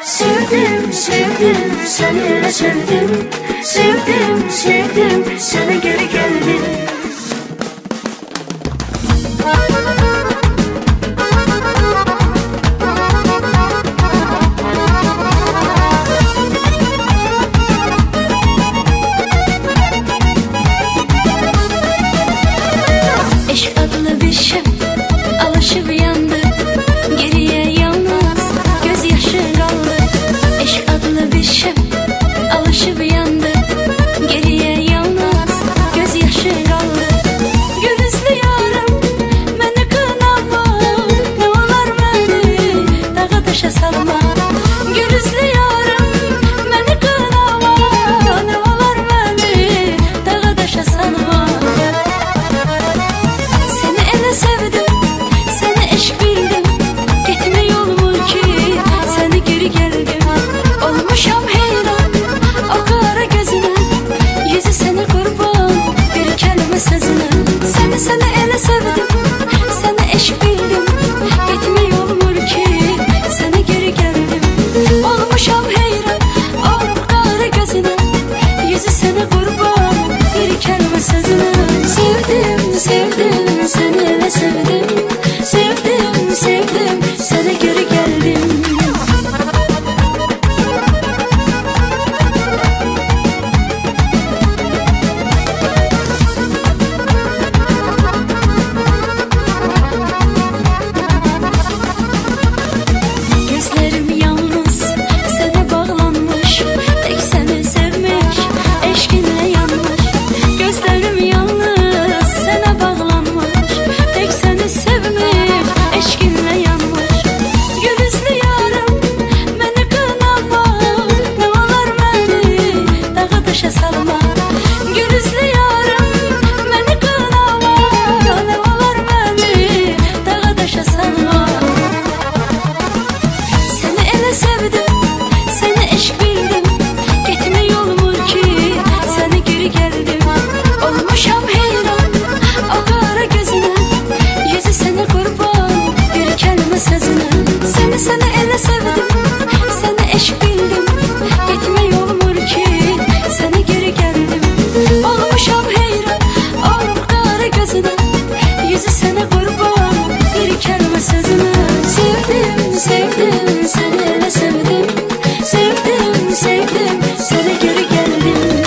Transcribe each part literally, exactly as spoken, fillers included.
Sevdim, sevdim, seni sevdim. Sevdim, sevdim, sana geri geldim. Eşk adlı bir şey alışıp yandı, geriye yalnız gözyaşı kaldı. Eşk adlı bir şey alışıp yandı, geriye yalnız gözyaşı kaldı. Gülüzlü yarım beni kınama, ne olar beni dağa taşa salma. Gülüzlü yarım beni kınama, ne olar beni dağa taşa salma. Sevdim, seni eşk bildim. Gitme yolum ki, seni geri geldim. Olmuşam heyran, o kara gözüne. Yüzü sana kurban, bir kelime sözüne. Seni seni ele sevdim, seni eşk bildim. Gitme yolum ki, seni geri geldim. Olmuşam heyran, o kara gözüne. Yüzü sana kurban, bir kelime sözüne. Sevdim, sevdim, seni ele sevdim. Sevdim, sevdim, sana geri geldim. Gözlerim yalnız sana bağlanmış, tek seni sevmiş, eşkinle yanmış. Gözlerim yalnız sana bağlanmış, tek seni sevmiş, eşkinle yanmış. Gülüzlü yarım beni kınama, ne olar beni dağa taşa salma. Gülüzlü yarım beni kınama, ne olar beni dağa taşa salma. Seni ele sevdim, seni eşk bildim. Gitme yolum ki, seni geri geldim. Olmuşam heyran, o kara gözüne. Yüzü sana kurban, bir kelime sözüne. Seni seni ele sevdim, seni eşk bildim. Gitme yolum ki, seni geri geldim. Olmuşam heyran, o kara gözüne. Yüzü sana kurban, bir kelime sözüne. Sevdim, sevdim, seni ele sevdim. Sevdim, sevdim, sana geri geldim.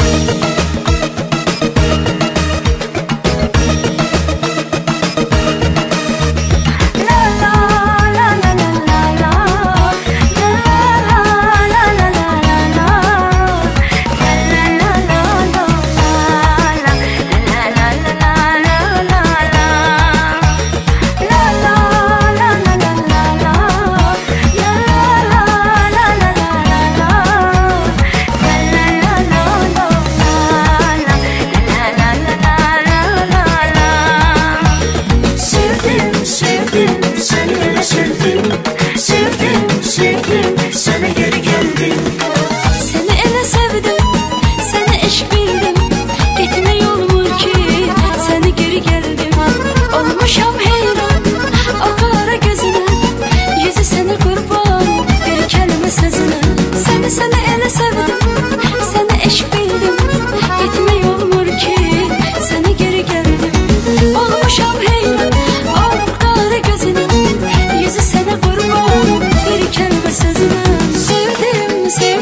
Sevdim, sevdim, seni ele sevdim. Sevdim, sevdim, sana geri geldim. Seni ele sevdim, seni eşk bildim. Gitme yolum ki, seni geri geldim. Olmuşam heyran, o kara gözüne. Yüzü sana kurban, bir kelime sözüne. Seni seni ele sevdim, seni eşk bildim. Gitme yolum ki, seni geri geldim. Olmuşam heyran, o kara gözüne. Yüzü sana kurban, bir kelime sözüne. Sevdim, sevdim.